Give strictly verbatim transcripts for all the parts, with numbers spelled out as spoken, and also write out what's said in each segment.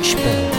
یک بند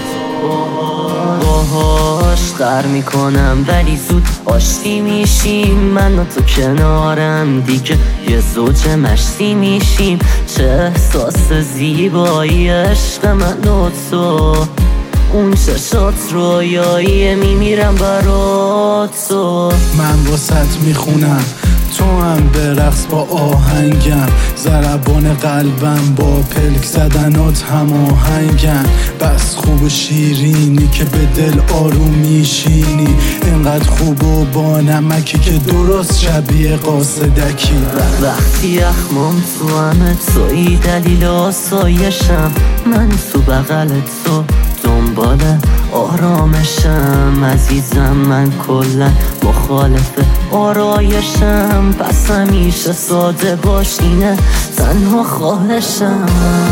باهاش غر میکنم ولی زود آشتی میشیم، من و تو کنارم دیگه یه زوج مشتی میشیم. چه احساس زیبایی عشق من و تو، اون چشات رویایی میمیرم برات تو. من واسط میخونم تو هم برقص با آهنگم، ضربان قلبم با پلک زدنات هم آهنگن. بس خوب و شیرینی که به دل آروم میشینی، اینقدر خوب و با نمکی که درست شبیه قاصدکی. وقتی اخمام تو همه توی دلیل آسایشم، من تو بغل تو دنبال آرامشم. عزیزم من کلا مخالف آرایشم، پس همیشه ساده باش اینه تنها خواهشم.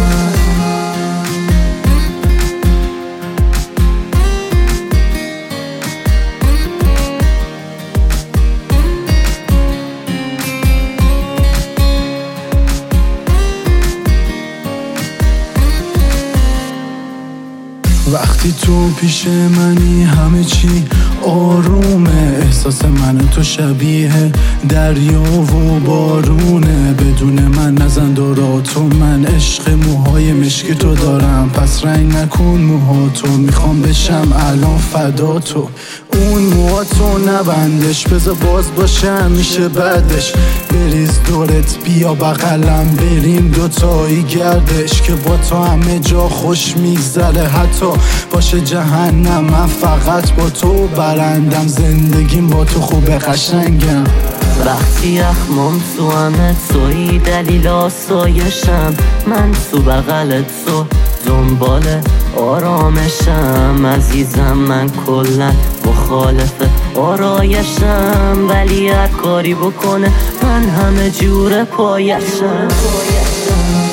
وقتی تو پیش منی همه چی آرومه، احساس من تو شبیه دریا و بارونه. بدون من نزن دوراتو، من عشق موهای مشک تو دارم، پس رنگ نکن موهاتو، میخوام بشم الان فدا تو. اون موهاتو نبندش، بذار باز باشم میشه بعدش. بریز دورت بیا بغلم بریم دوتایی گردش، که با تو همه جا خوش میگذره حتی باشه جهنم. من فقط با تو برندم، زندگیم با تو خوبه قشنگم. وقتی اخمام تو همه توی دلیل آسایشم، من تو بغل تو دنبال آرامشم. عزیزم من کلا مخالف آرایشم، ولی هر کاری بکنه من همه جور پایشم.